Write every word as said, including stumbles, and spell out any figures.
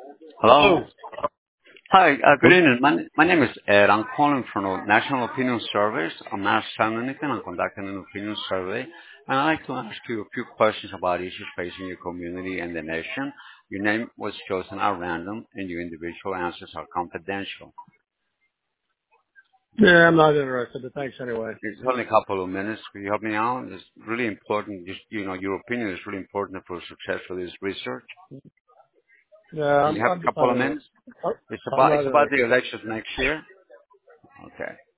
Hello. Oh, Hi, uh, good evening. My, my name is Ed. I'm calling from the National Opinion Service. I'm not selling anything. I'm conducting an opinion survey. And I'd like to ask you a few questions about issues facing your community and the nation. Your name was chosen at random, and your individual answers are confidential. yeah, I'm not interested, but thanks anyway. It's only a couple of minutes. Will you help me out? It's really important. Just, you know, your opinion is really important for success for this research. Yeah, Do you I'm, have I'm a just not couple of interested. minutes? It's I'm about, not it's about the interested. elections next year. Okay.